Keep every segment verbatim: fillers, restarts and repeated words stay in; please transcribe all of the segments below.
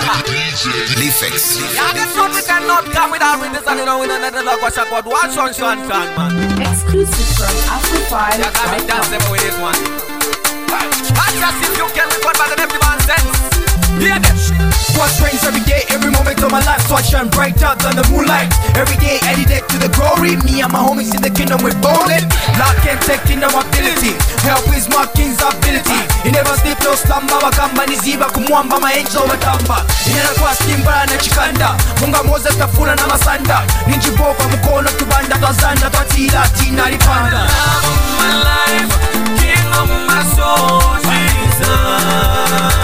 Leafix. Yeah, this one we cannot come without with this and you know we don't let the luck wash up. Watch on Sean Sean, man. Exclusive from Afrofive. Yeah, got me dancing with this one. That's just if you can record by the empty man sense. Hear them. Watch rains every day, every moment of my life, so I shine brighter than the moonlight. Every day, any day to the glory. Me and my homies in the kingdom with bowling. Lord can take kingdom ability. Help is my king's ability. He never sleep, no slumber. Wakamba ni ziba kumwamba, my angel watamba. Inena kwa skimba na chikanda. Munga moza tafuna na masanda. Ninjiboka mkono tubanda, twazanda, twatila, tina ripanda. Love of my life, king of my soul, Jesus.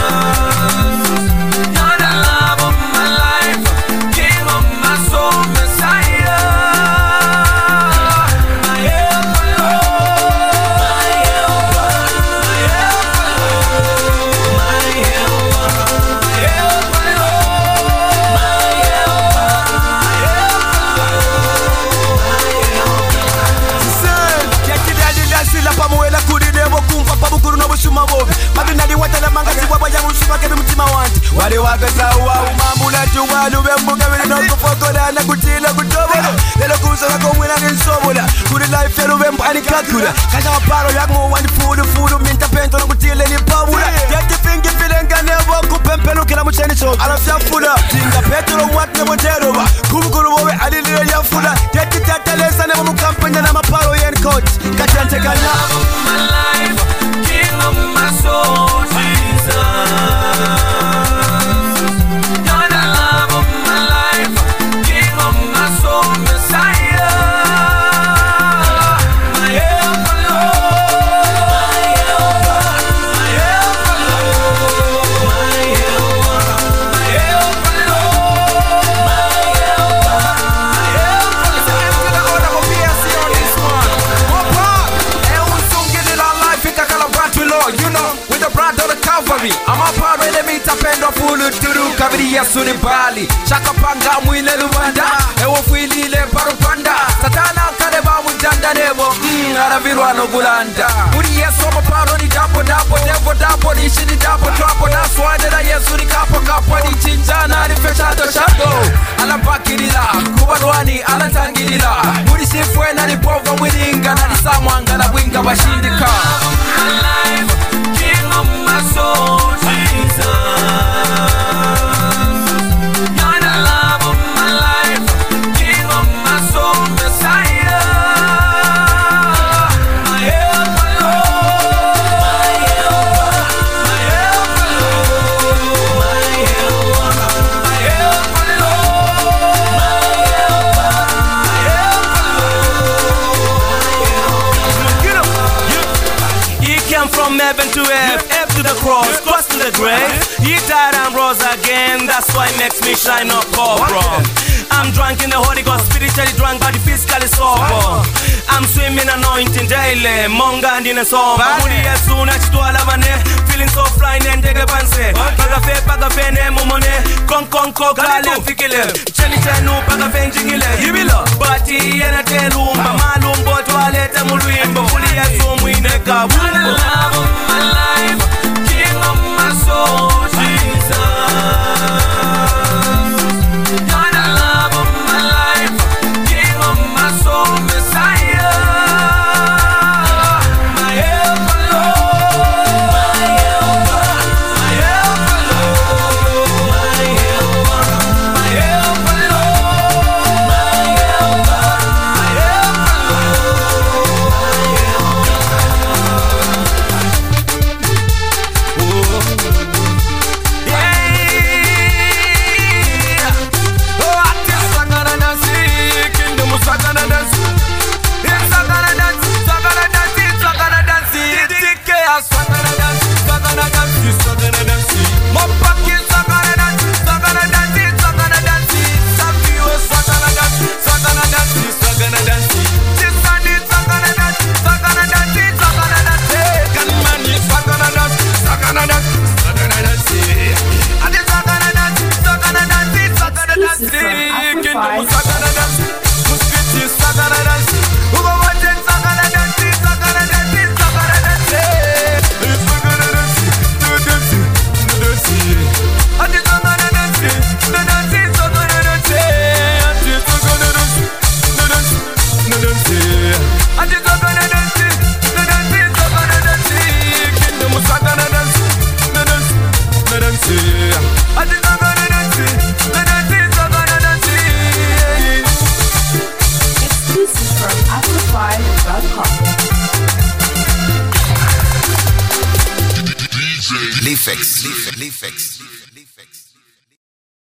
Wale wakazawa umambula tuwalu bembuka bino kufokola na kutila kutobola lelo kusoka komwena ninsobola kuri life elo bembani kakula kaza waparo yakmo wani fudu fudu minta pento na kutile ni pabula yati fingi filenga nebo kupempelo kila mcheni so alafya fuda tinga petro watne moteroba kumukuru bobe alilile ya fuda yati tatalesa nebo mukampanya na maparo yen coach kachante kana Love of my life, king of my soul, Jesus. I'm a part of the meet up and of full to do Kaviri Yasuni Bali Chakapanga Mwile Luanda Ewo Fili Le Parupanda Satana Kadeba Mujanda Nebo Mmm Aravirwano Gulanda Uri Yeso Maparo Ni Dapo Dapo Devo Dapo Ni Shini Dapo Trapo That's why that I Yasuni Kapo Kapo Ni Chinjana Ni Fechado Shadow Alapakirila Kubanwani Alatangirila Uri Sifwena Ni Pova Wininga Na Ni Samwanga Na Winga Bashindika My life King of my soul, Jesus. You're the love of my life, King of my soul, Messiah. My helper, Lord. My helper, my helper, Lord. My helper, my helper, Lord. My helper, my helper, Lord. He came from heaven to earth, earth to the cross, cross to the grave. He died and rose again, that's why it makes me shine up above. I'm drunk in the Holy Ghost, spiritually drunk, body physically sober. I'm swimming anointing daily, monga and in a song. Muli yesu na chitwa lavane, feeling so flying and take a panse. Pagafe, pagafe ne mumone, kon kon kon kale fikile. Cheni chenu pagafe njingile. Yibilo, bati yena telumba, malumbo tualeta muluimbo. Muli yesu mwine kabumbo. Love of my life, King of my soul, Jesus. You're the love of my life, King of my soul, Messiah. My helper, Lord. My helper, my helper, Lord. My helper, my helper, Lord. My helper, my helper, Lord. dance. I think I'm gonna dance. The dance is gonna dance. Kingdom is gonna dance. The dance, the dance. I think I'm gonna dance. The dance is gonna dance. Exclusive from Afrofive dot com. Leafex, Leafex, Leafex.